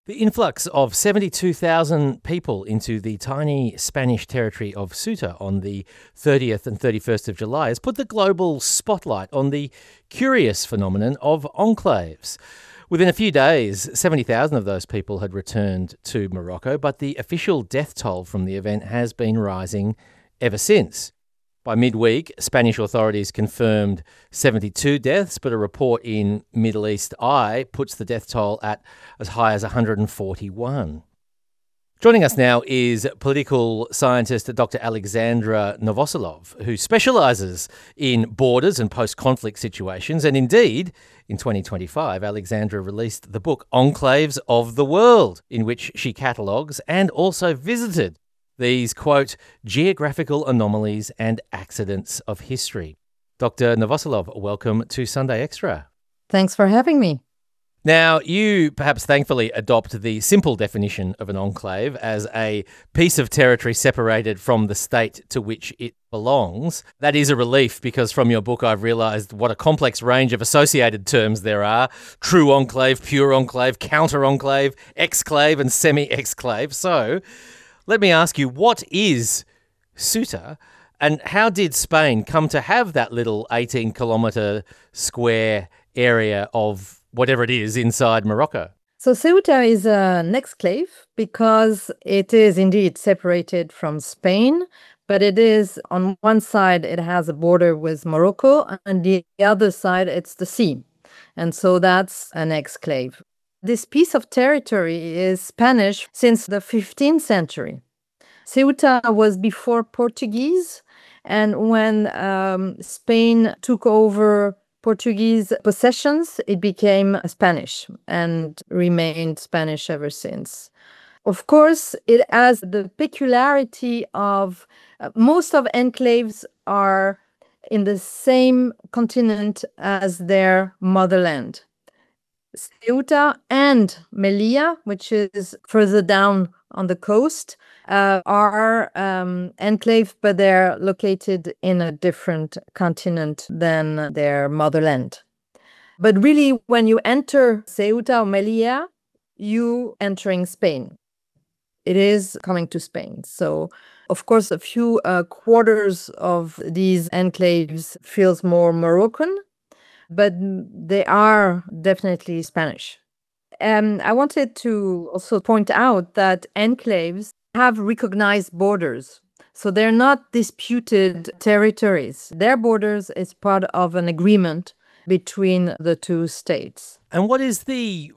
The influx of 72,000 people into the tiny Spanish territory of Ceuta on the 30th and 31st of July has put the global spotlight on the curious phenomenon of enclaves. Within a few days, 70,000 of those people had returned to Morocco, but the official death toll from the event has been rising ever since. By midweek, Spanish authorities confirmed 72 deaths, but a report in Middle East Eye puts the death toll at as high as 141. Joining us now is political scientist Dr. Alexandra Novoselov, who specialises in borders and post-conflict situations. And indeed, in 2025, Alexandra released the book Enclaves of the World, in which she catalogues and also visited these, quote, geographical anomalies and accidents of history. Dr. Novoselov, welcome to Sunday Extra. Thanks for having me. Now, you perhaps thankfully adopt the simple definition of an enclave as a piece of territory separated from the state to which it belongs. That is a relief, because from your book I've realised what a complex range of associated terms there are: true enclave, pure enclave, counter-enclave, exclave and semi-exclave. So let me ask you, what is Ceuta, and how did Spain come to have that little 18-kilometre square area of whatever it is inside Morocco? So Ceuta is an exclave because it is indeed separated from Spain, but it is, on one side, it has a border with Morocco, and the other side, it's the sea. And so that's an exclave. This piece of territory is Spanish since the 15th century. Ceuta was before Portuguese, and when Spain took over Portuguese possessions, it became Spanish and remained Spanish ever since. Of course, it has the peculiarity of most of enclaves are in the same continent as their motherland. Ceuta and Melilla, which is further down on the coast, are enclave, but they're located in a different continent than their motherland. But really, when you enter Ceuta or Melilla, you entering Spain. It is coming to Spain. So, of course, a few quarters of these enclaves feels more Moroccan, but they are definitely Spanish. I wanted to also point out that enclaves have recognized borders. So they're not disputed territories. Their borders is part of an agreement between the two states. And what is the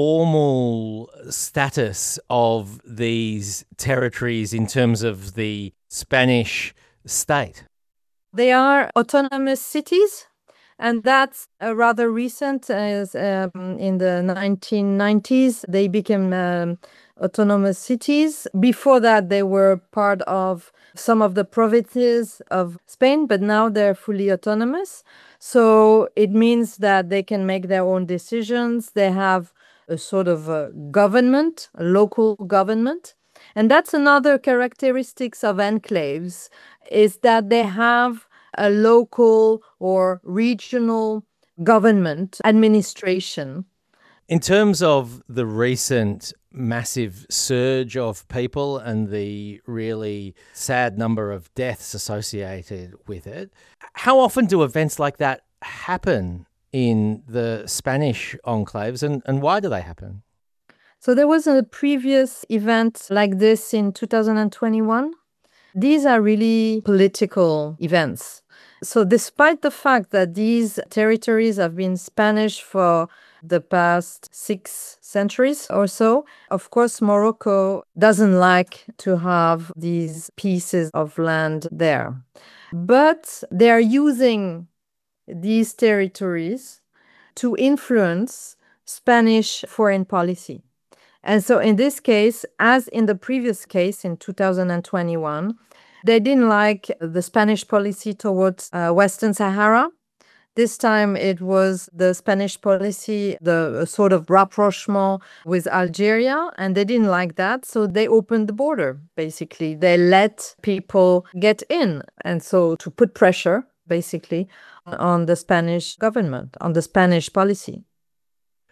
formal status of these territories in terms of the Spanish state? They are autonomous cities. And that's rather recent, as in the 1990s, they became autonomous cities. Before that, they were part of some of the provinces of Spain, but now they're fully autonomous. So it means that they can make their own decisions. They have a sort of a government, a local government. And that's another characteristics of enclaves, is that they have a local or regional government administration. In terms of the recent massive surge of people and the really sad number of deaths associated with it, how often do events like that happen in the Spanish enclaves, and why do they happen? So there was a previous event like this in 2021. These are really political events. So despite the fact that these territories have been Spanish for the past 6 centuries or so, of course, Morocco doesn't like to have these pieces of land there. But they are using these territories to influence Spanish foreign policy. And so in this case, as in the previous case in 2021, they didn't like the Spanish policy towards Western Sahara. This time it was the Spanish policy, the sort of rapprochement with Algeria, and they didn't like that. So they opened the border, basically. They let people get in. And so to put pressure, basically, on the Spanish government, on the Spanish policy.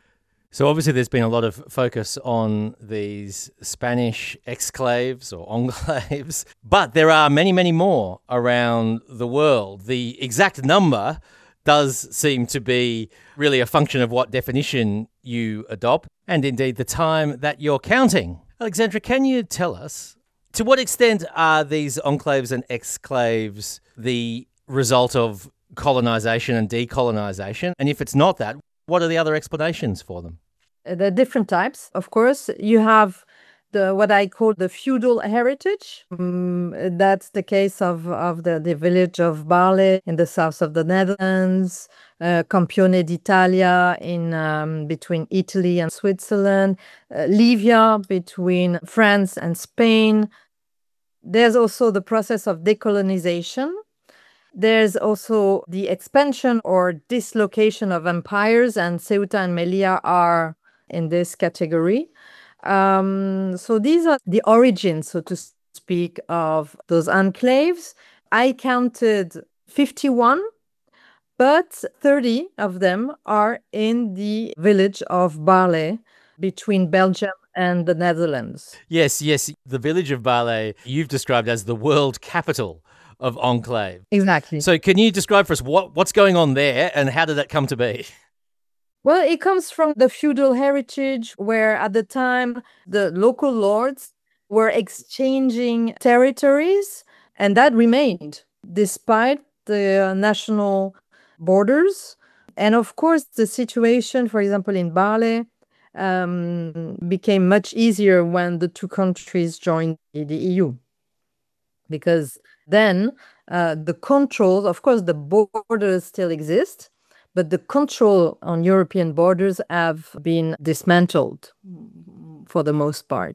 So obviously there's been a lot of focus on these Spanish exclaves or enclaves, but there are many, many more around the world. The exact number does seem to be really a function of what definition you adopt, and indeed the time that you're counting. Alexandra, can you tell us, to what extent are these enclaves and exclaves the result of colonization and decolonization? And if it's not that, what are the other explanations for them? There are different types, of course. You have what I call the feudal heritage. That's the case of the village of Barle in the south of the Netherlands, Campione d'Italia in between Italy and Switzerland, Livia between France and Spain. There's also the process of decolonization. There's also the expansion or dislocation of empires, and Ceuta and Melilla are in this category. So these are the origins, so to speak, of those enclaves. I counted 51, but 30 of them are in the village of Barle between Belgium and the Netherlands. Yes, the village of Barle you've described as the world capital of enclave. Exactly. So can you describe for us what's going on there and how did that come to be? Well, it comes from the feudal heritage where at the time the local lords were exchanging territories, and that remained despite the national borders. And of course, the situation, for example, in Barle, became much easier when the two countries joined the EU. Because then the controls, of course, the borders still exist, but the control on European borders have been dismantled for the most part.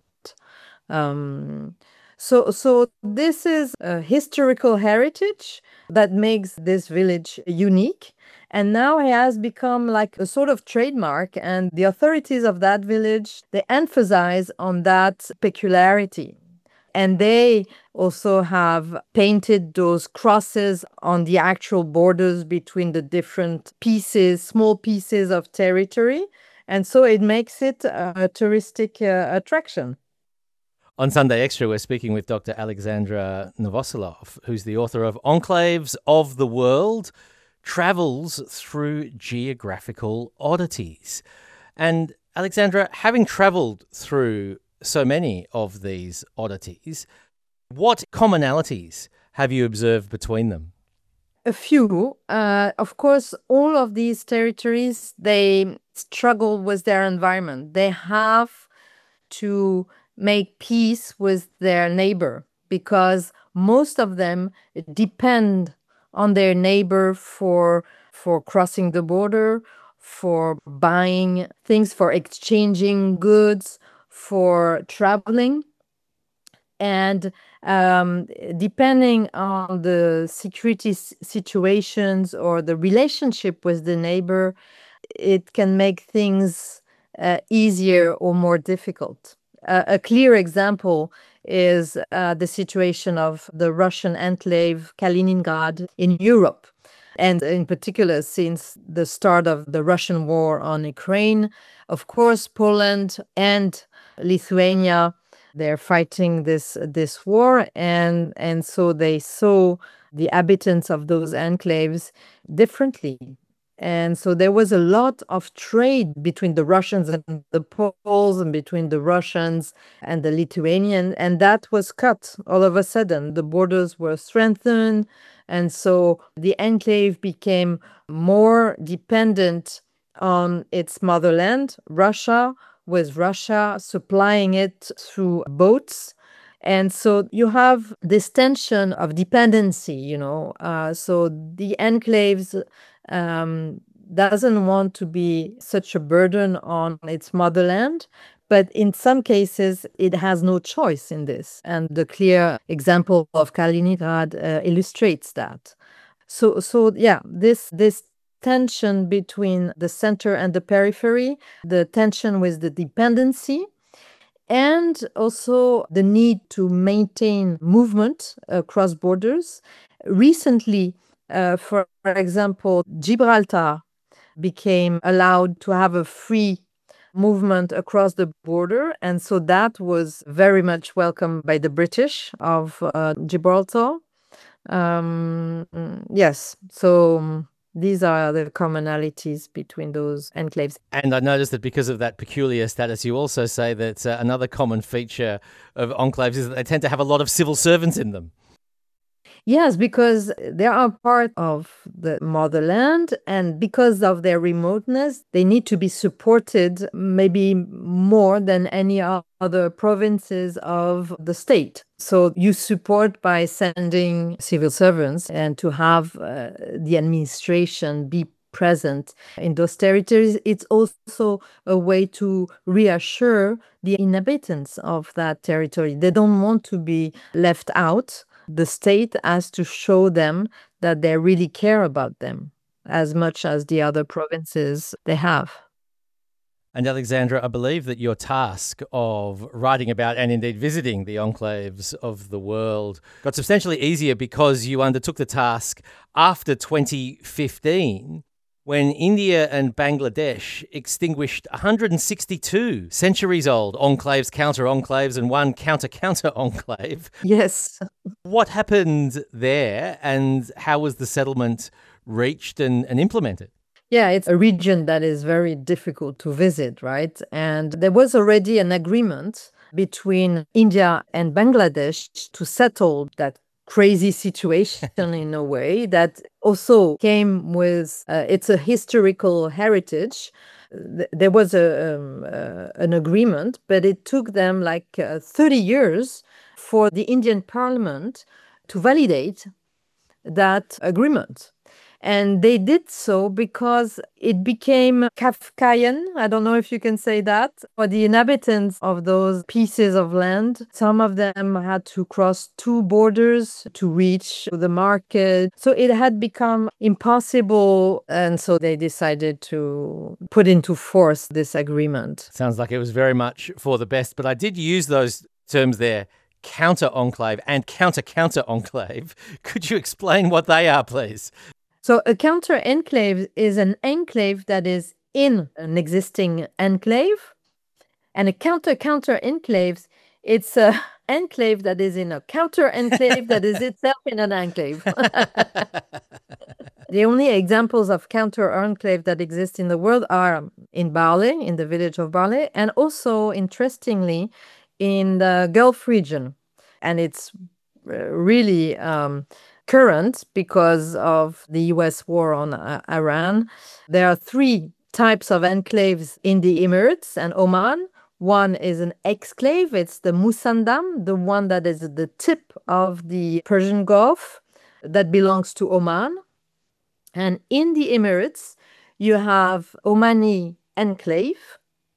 So this is a historical heritage that makes this village unique. And now it has become like a sort of trademark. And the authorities of that village, they emphasize on that peculiarity. And they also have painted those crosses on the actual borders between the different pieces, small pieces of territory. And so it makes it a touristic attraction. On Sunday Extra, we're speaking with Dr. Alexandra Novoselov, who's the author of Enclaves of the World, Travels Through Geographical Oddities. And Alexandra, having travelled through so many of these oddities, what commonalities have you observed between them? A few. Of course, all of these territories, they struggle with their environment. They have to make peace with their neighbor because most of them depend on their neighbor for crossing the border, for buying things, for exchanging goods, for traveling. And depending on the security situations or the relationship with the neighbor, it can make things easier or more difficult. A clear example is the situation of the Russian enclave Kaliningrad in Europe. And in particular, since the start of the Russian war on Ukraine, of course, Poland and Lithuania, they're fighting this war. And so they saw the inhabitants of those enclaves differently. And so there was a lot of trade between the Russians and the Poles and between the Russians and the Lithuanians. And that was cut all of a sudden. The borders were strengthened. And so the enclave became more dependent on its motherland, Russia, with Russia supplying it through boats. And so you have this tension of dependency, so the enclaves doesn't want to be such a burden on its motherland, but in some cases it has no choice in this. And the clear example of Kaliningrad illustrates that. So yeah, this tension between the center and the periphery, the tension with the dependency, and also the need to maintain movement across borders. Recently, for example, Gibraltar became allowed to have a free movement across the border. And so that was very much welcomed by the British of Gibraltar. Yes, so these are the commonalities between those enclaves. And I noticed that because of that peculiar status, you also say that another common feature of enclaves is that they tend to have a lot of civil servants in them. Yes, because they are part of the motherland, and because of their remoteness, they need to be supported maybe more than any other provinces of the state. So you support by sending civil servants and to have the administration be present in those territories. It's also a way to reassure the inhabitants of that territory. They don't want to be left out. The state has to show them that they really care about them as much as the other provinces they have. And Alexandra, I believe that your task of writing about and indeed visiting the enclaves of the world got substantially easier because you undertook the task after 2015, when India and Bangladesh extinguished 162 centuries-old enclaves, counter-enclaves, and one counter-enclave. Yes. What happened there, and how was the settlement reached and implemented? Yeah, it's a region that is very difficult to visit, right? And there was already an agreement between India and Bangladesh to settle that crazy situation in a way that also came with it's a historical heritage. There was an agreement, but it took them like 30 years for the Indian parliament to validate that agreement. And they did so because it became Kafkaian. I don't know if you can say that. For the inhabitants of those pieces of land, some of them had to cross two borders to reach the market. So it had become impossible. And so they decided to put into force this agreement. Sounds like it was very much for the best. But I did use those terms there, counter-enclave and counter-enclave. Could you explain what they are, please? So a counter-enclave is an enclave that is in an existing enclave. And a counter-enclave, it's an enclave that is in a counter-enclave that is itself in an enclave. The only examples of counter-enclave that exist in the world are in Barle, in the village of Barle, and also, interestingly, in the Gulf region. And it's really current because of the US war on Iran. There are three types of enclaves in the Emirates and Oman. One is an exclave. It's the Musandam, the one that is at the tip of the Persian Gulf that belongs to Oman. And in the Emirates, you have Omani enclave.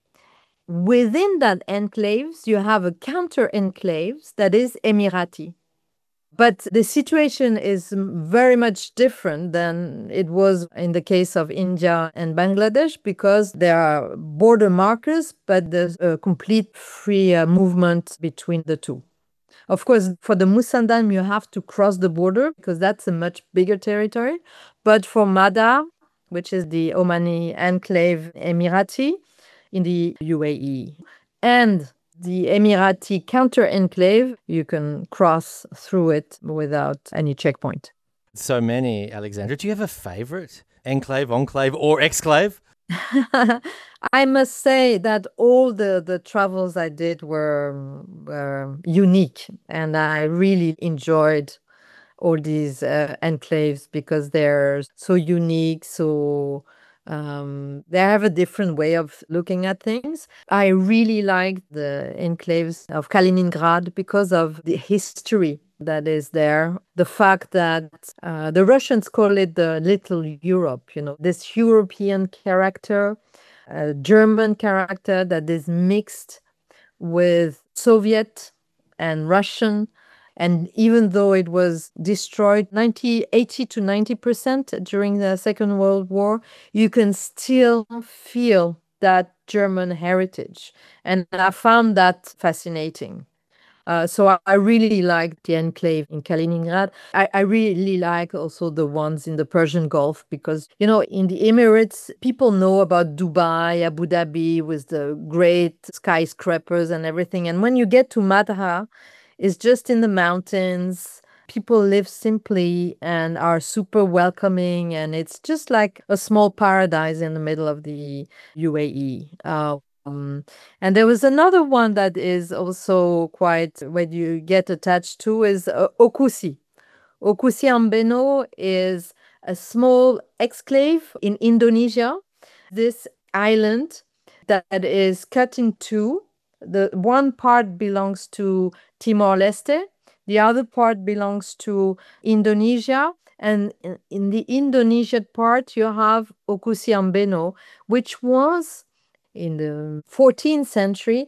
Within that enclaves, you have a counter enclaves that is Emirati. But the situation is very much different than it was in the case of India and Bangladesh because there are border markers, but there's a complete free movement between the two. Of course, for the Musandam, you have to cross the border because that's a much bigger territory. But for Mada, which is the Omani enclave Emirati in the UAE, and the Emirati counter-enclave, you can cross through it without any checkpoint. So many, Alexandra. Do you have a favorite enclave, enclave, or exclave? I must say that all the travels I did were unique, and I really enjoyed all these enclaves because they're so unique, so they have a different way of looking at things. I really liked the enclaves of Kaliningrad because of the history that is there. The fact that the Russians call it the Little Europe, this European character, German character that is mixed with Soviet and Russian. And even though it was destroyed 80 to 90% during the Second World War, you can still feel that German heritage. And I found that fascinating. So I really like the enclave in Kaliningrad. I really like also the ones in the Persian Gulf because, in the Emirates, people know about Dubai, Abu Dhabi with the great skyscrapers and everything. And when you get to Madha, it's just in the mountains. People live simply and are super welcoming, and it's just like a small paradise in the middle of the UAE. And there was another one that is also quite when you get attached to is Okusi. Okusi Ambeno is a small exclave in Indonesia. This island that is cut in two. The one part belongs to Timor-Leste, the other part belongs to Indonesia. And in the Indonesian part, you have Okusi Ambeno, which was in the 14th century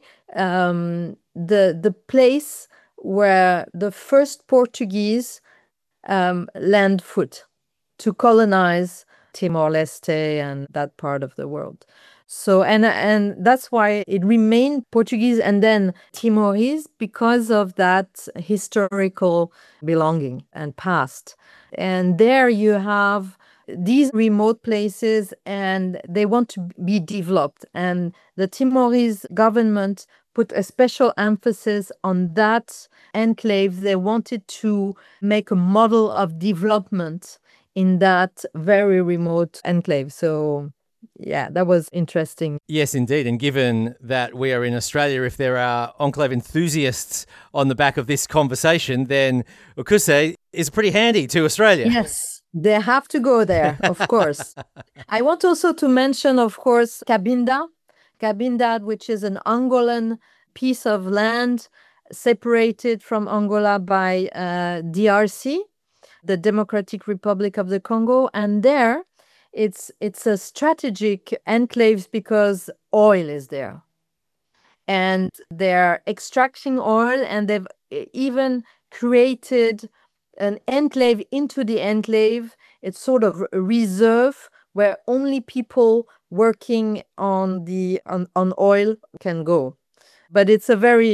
the place where the first Portuguese land foot to colonize Timor-Leste and that part of the world. So, and that's why it remained Portuguese and then Timorese because of that historical belonging and past. And there you have these remote places and they want to be developed. And the Timorese government put a special emphasis on that enclave. They wanted to make a model of development in that very remote enclave. So yeah, that was interesting. Yes, indeed. And given that we are in Australia, if there are enclave enthusiasts on the back of this conversation, then Okusi is pretty handy to Australia. Yes, they have to go there, of course. I want also to mention, of course, Cabinda, which is an Angolan piece of land separated from Angola by DRC, the Democratic Republic of the Congo. And there, it's a strategic enclave because oil is there. And they're extracting oil, and they've even created an enclave into the enclave. It's sort of a reserve where only people working on oil can go. But it's a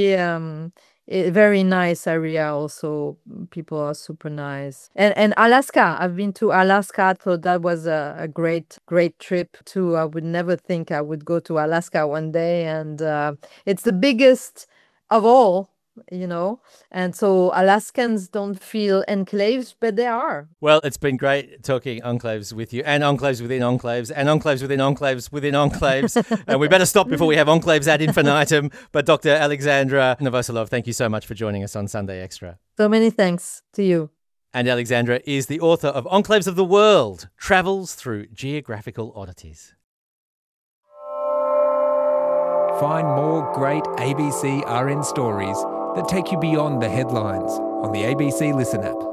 very nice area also. People are super nice. And Alaska, I've been to Alaska, so that was a great trip too. I would never think I would go to Alaska one day, and it's the biggest of all, and so Alaskans don't feel enclaves, but they are. Well, it's been great talking enclaves with you, and enclaves within enclaves, and enclaves within enclaves within enclaves. And we better stop before we have enclaves ad infinitum. But Dr. Alexandra Novoselov, thank you so much for joining us on Sunday Extra. So many thanks to you. And Alexandra is the author of Enclaves of the World, Travels Through Geographical Oddities. Find more great ABC RN stories that take you beyond the headlines on the ABC Listen app.